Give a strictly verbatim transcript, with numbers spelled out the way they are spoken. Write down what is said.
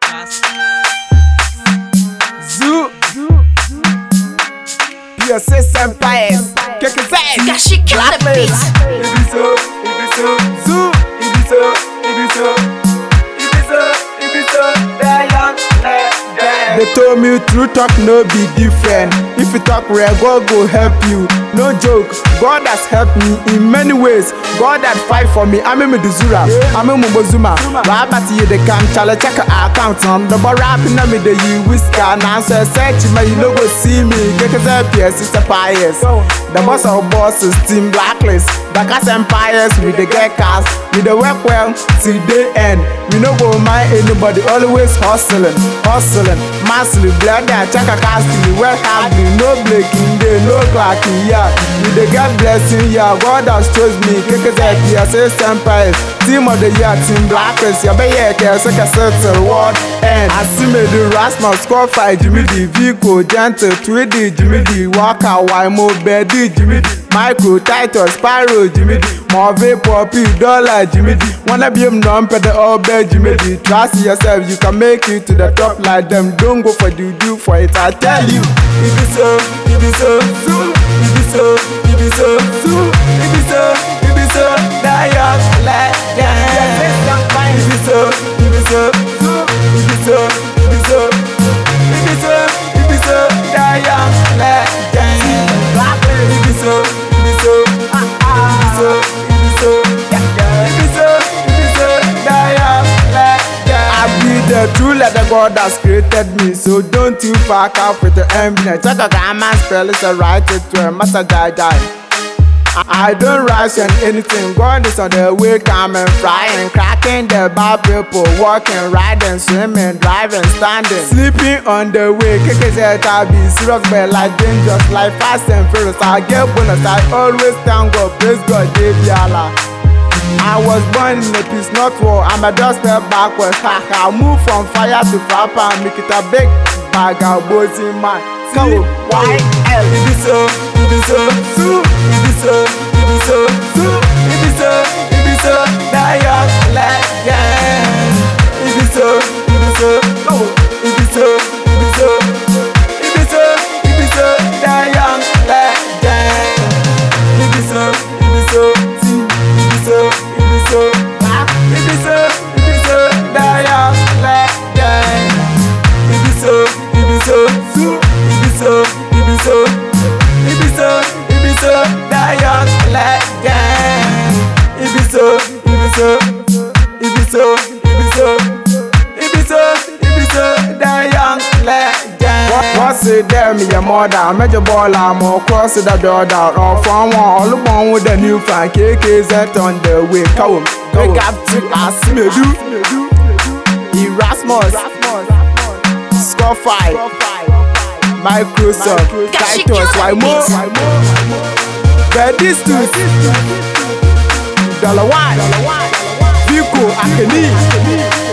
Zoo, P S S Empires, Keke Zay, Gashi kill the beat. Ibiso, Ibiso, Zoo, Ibiso, Ibiso, Ibiso, Ibiso, they're young, they told me true talk no be different. If you talk real, God go help you. No joke, God has helped me in many ways. God had fight for me. I'm in Meduzura, I'm in Mubozuma. Rabat you the can challenge check account on the bar rapping me the you whisker. Now so search me, you know go see me. Get a P S sister pious. The boss of bosses, team blacklist. Backers empires with the get cast. With the work well, till the end. We no go mind anybody, always hustling, hustling. Massively blood that check a cast to the well having no breaking day, no clacking, yeah. With the God blessing, yeah. God has chose me. Keke Zay, P S S Empires. Team of the year, team blacklist. Yeah, be here, Keke Zay, settle word end. I see me do Rasmus, score fight, Jimmy D, Vico, Gentle, Tweedy, Jimmy D, Walker, Wimo, Beddy, Jimmy D, Micro, Titus, Spyro, Jimmy D, Marvin, Poppy, Dollar, Jimmy D. Wanna be a numb, the all bed, Jimmy D. Trust yourself, you can make it to the top like them. Don't go for do do for it, I tell you. If it's so, if it's so, if it's so, if it's so, if it's so, if it's so, die young, like that. If it's so, if it's so, if it's so, if it's so, if it's so, if it's so, die young, like that. If it's so, if it's so, if it's so, if it's so, if it's so, if it's so, die young, like that. I be the true letter God has created me, so don't you fuck up with the envy. Check a grammar spell, it's a write it to a master die die. I don't rush on anything. God is on the way, coming, frying, cracking the bar people, walking, riding, swimming, driving, standing, sleeping on the way. Keke Zay, I be serious, but like dangerous, like fast and furious. I get bonus, I always thank God, praise God, David Allah. I was born in a peace, not war. I'm a just step backwards. I move from fire to flapper and make it a big bag of boys in my C Y L. If it's so, if it's so, if it's so, if it's so, if it's so, if it's so, die young legend. If it's so, if it's so, if it's so, if it's so, if it's so, if it's so, die young legend. If it's so, if it's so, if it's so, if it's so, if it's so, if it's so, die young legend. If it's so, if it's so, if it's so, if it's so, if it's so, if it's so, die young legend. If it's so, if it's so, if it's so, if it's so, if it's so, if it's so, die young legend. What's it there, me your mother? I made your ball, I'm all cross the door down. Or from one, all the one with the new fan. Keke Zay on the way. Come, wake up to us, me do. Erasmus, score five. Microsoft, Titus, Wimo, Beddy Stu's, Dollar One, Vico, Akeni.